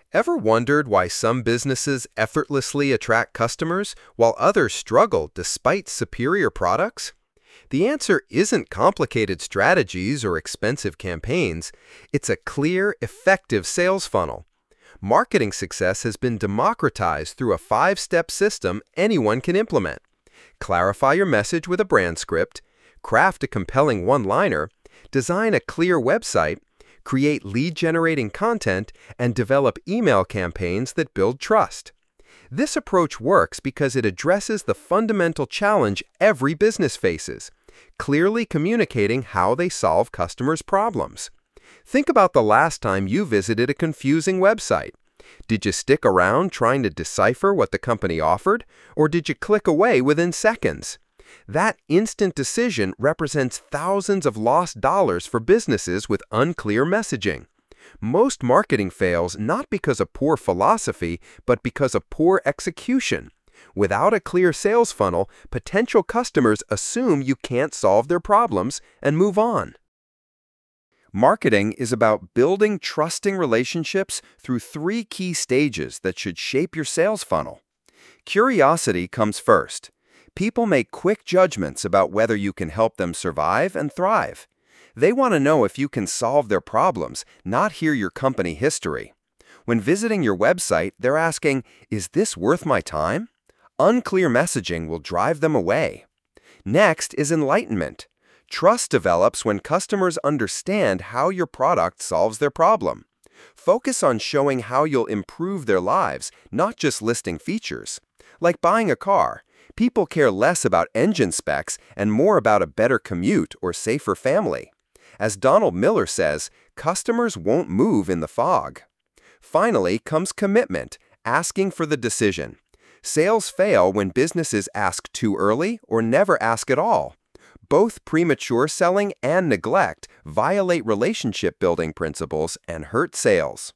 Ever wondered why some businesses effortlessly attract customers while others struggle despite superior products? The answer isn't complicated strategies or expensive campaigns. It's a clear, effective sales funnel. Marketing success has been democratized through a five-step system anyone can implement. Clarify your message with a brand script, craft a compelling one-liner, design a clear website, create lead-generating content, and develop email campaigns that build trust. This approach works because it addresses the fundamental challenge every business faces, clearly communicating how they solve customers' problems. Think about the last time you visited a confusing website. Did you stick around trying to decipher what the company offered, or did you click away within seconds? That instant decision represents thousands of lost dollars for businesses with unclear messaging. Most marketing fails not because of poor philosophy, but because of poor execution. Without a clear sales funnel, potential customers assume you can't solve their problems and move on. Marketing is about building trusting relationships through three key stages that should shape your sales funnel. Curiosity comes first. People make quick judgments about whether you can help them survive and thrive. They want to know if you can solve their problems, not hear your company history. When visiting your website, they're asking, "Is this worth my time?" Unclear messaging will drive them away. Next is enlightenment. Trust develops when customers understand how your product solves their problem. Focus on showing how you'll improve their lives, not just listing features. Like buying a car, people care less about engine specs and more about a better commute or safer family. As Donald Miller says, customers won't move in the fog. Finally comes commitment, asking for the decision. Sales fail when businesses ask too early or never ask at all. Both premature selling and neglect violate relationship-building principles and hurt sales.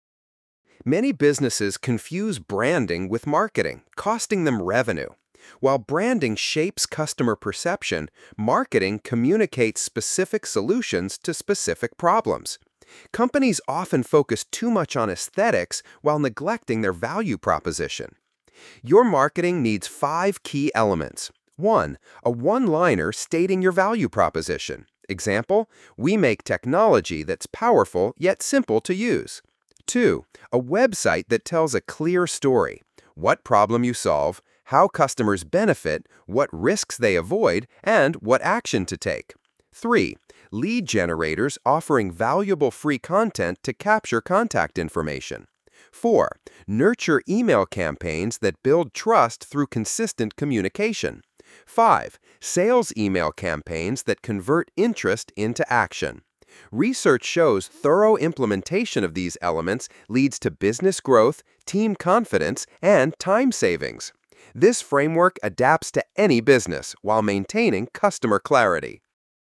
Many businesses confuse branding with marketing, costing them revenue. While branding shapes customer perception, marketing communicates specific solutions to specific problems. Companies often focus too much on aesthetics while neglecting their value proposition. Your marketing needs 5 key elements. 1. A one-liner stating your value proposition. Example, we make technology that's powerful yet simple to use. 2. A website that tells a clear story. What problem you solve, how customers benefit, what risks they avoid, and what action to take. 3. Lead generators offering valuable free content to capture contact information. 4. Nurture email campaigns that build trust through consistent communication. 5. Sales email campaigns that convert interest into action. Research shows thorough implementation of these elements leads to business growth, team confidence, and time savings. This framework adapts to any business while maintaining customer clarity.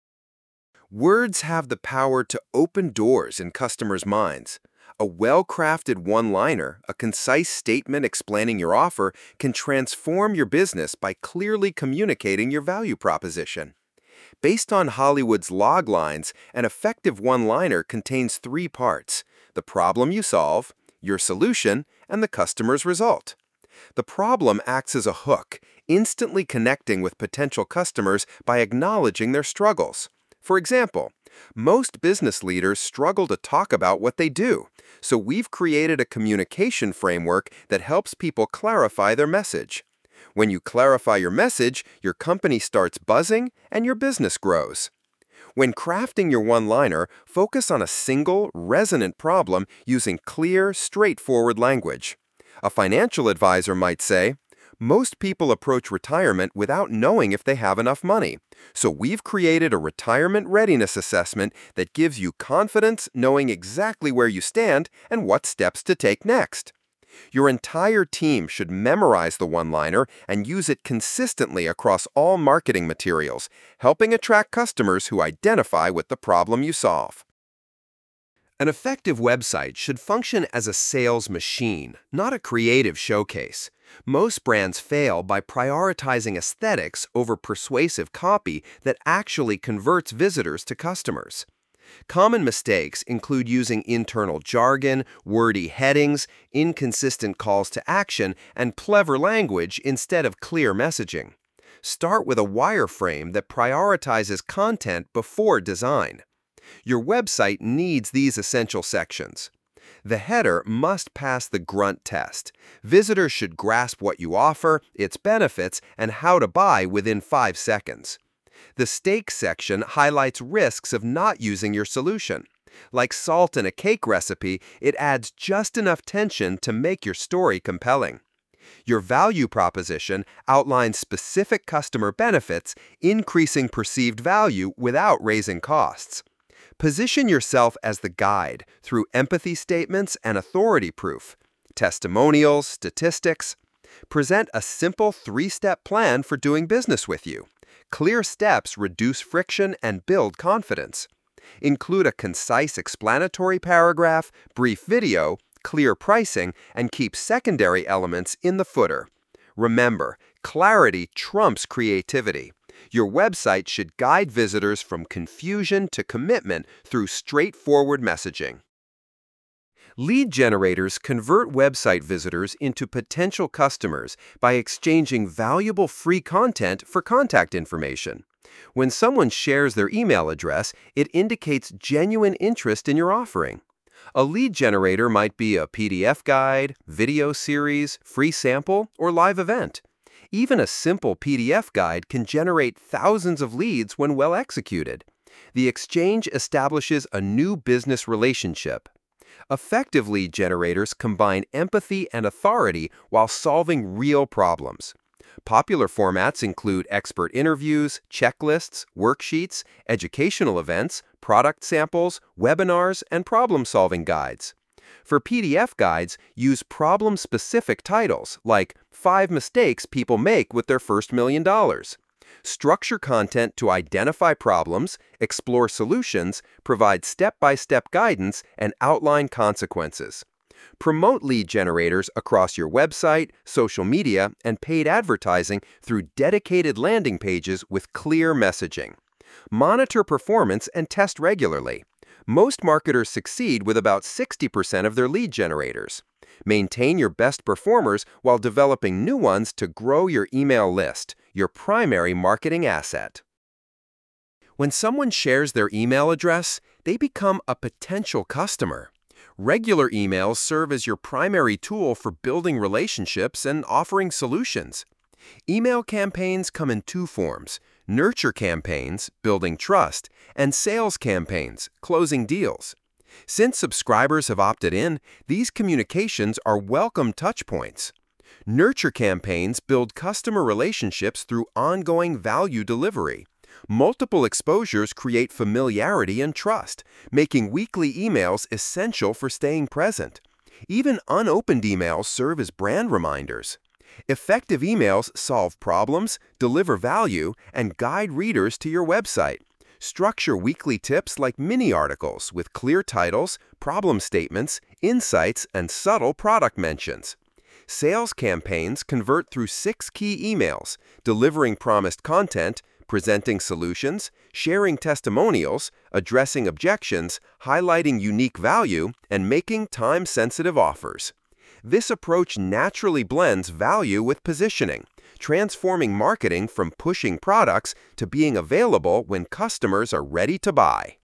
Words have the power to open doors in customers' minds. A well-crafted one-liner, a concise statement explaining your offer, can transform your business by clearly communicating your value proposition. Based on Hollywood's log lines, an effective one-liner contains 3 parts: the problem you solve, your solution, and the customer's result. The problem acts as a hook, instantly connecting with potential customers by acknowledging their struggles. For example, most business leaders struggle to talk about what they do, so we've created a communication framework that helps people clarify their message. When you clarify your message, your company starts buzzing and your business grows. When crafting your one-liner, focus on a single, resonant problem using clear, straightforward language. A financial advisor might say, "Most people approach retirement without knowing if they have enough money, so we've created a retirement readiness assessment that gives you confidence knowing exactly where you stand and what steps to take next." Your entire team should memorize the one-liner and use it consistently across all marketing materials, helping attract customers who identify with the problem you solve. An effective website should function as a sales machine, not a creative showcase. Most brands fail by prioritizing aesthetics over persuasive copy that actually converts visitors to customers. Common mistakes include using internal jargon, wordy headings, inconsistent calls to action, and clever language instead of clear messaging. Start with a wireframe that prioritizes content before design. Your website needs these essential sections. The header must pass the grunt test. Visitors should grasp what you offer, its benefits, and how to buy within 5 seconds. The stakes section highlights risks of not using your solution. Like salt in a cake recipe, it adds just enough tension to make your story compelling. Your value proposition outlines specific customer benefits, increasing perceived value without raising costs. Position yourself as the guide through empathy statements and authority proof, testimonials, statistics. Present a simple 3-step plan for doing business with you. Clear steps reduce friction and build confidence. Include a concise explanatory paragraph, brief video, clear pricing, and keep secondary elements in the footer. Remember, clarity trumps creativity. Your website should guide visitors from confusion to commitment through straightforward messaging. Lead generators convert website visitors into potential customers by exchanging valuable free content for contact information. When someone shares their email address, it indicates genuine interest in your offering. A lead generator might be a PDF guide, video series, free sample, or live event. Even a simple PDF guide can generate thousands of leads when well executed. The exchange establishes a new business relationship. Effective lead generators combine empathy and authority while solving real problems. Popular formats include expert interviews, checklists, worksheets, educational events, product samples, webinars, and problem-solving guides. For PDF guides, use problem-specific titles like 5 Mistakes People Make with Their First $1 Million. Structure content to identify problems, explore solutions, provide step-by-step guidance, and outline consequences. Promote lead generators across your website, social media, and paid advertising through dedicated landing pages with clear messaging. Monitor performance and test regularly. Most marketers succeed with about 60% of their lead generators. Maintain your best performers while developing new ones to grow your email list, your primary marketing asset. When someone shares their email address, they become a potential customer. Regular emails serve as your primary tool for building relationships and offering solutions. Email campaigns come in 2 forms: nurture campaigns, building trust, and sales campaigns, closing deals. Since subscribers have opted in, these communications are welcome touchpoints. Nurture campaigns build customer relationships through ongoing value delivery. Multiple exposures create familiarity and trust, making weekly emails essential for staying present. Even unopened emails serve as brand reminders. Effective emails solve problems, deliver value, and guide readers to your website. Structure weekly tips like mini articles with clear titles, problem statements, insights, and subtle product mentions. Sales campaigns convert through 6 key emails, delivering promised content, presenting solutions, sharing testimonials, addressing objections, highlighting unique value, and making time-sensitive offers. This approach naturally blends value with positioning, transforming marketing from pushing products to being available when customers are ready to buy.